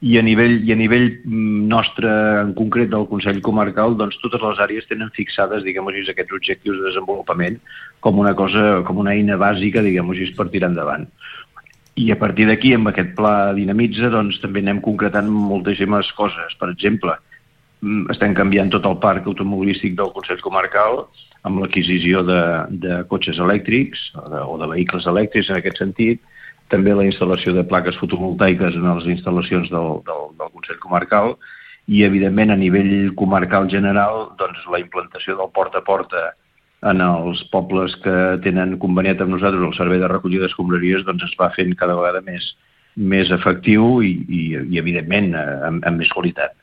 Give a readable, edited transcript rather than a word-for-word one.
I a nivell nostre, en concret del Consell Comarcal, doncs totes les àrees tenen fixades, diguem-ho així, aquests objectius de desenvolupament com una eina bàsica, diguem-ho així, per tirar endavant. I a partir d'aquí, amb aquest pla Dinamitza, doncs també anem concretant moltíssimes coses. Per exemple, estem canviant tot el parc automobilístic del Consell Comarcal amb l'adquisició de cotxes elèctrics o de vehicles elèctrics en aquest sentit, també la instal·lació de plaques fotovoltaiques en les instal·lacions del Consell Comarcal i, evidentment, a nivell comarcal general, doncs, la implantació del porta a porta en els pobles que tenen conveniat amb nosaltres el servei de recollida d'escombraries, doncs es va fent cada vegada més efectiu i evidentment, amb més qualitat.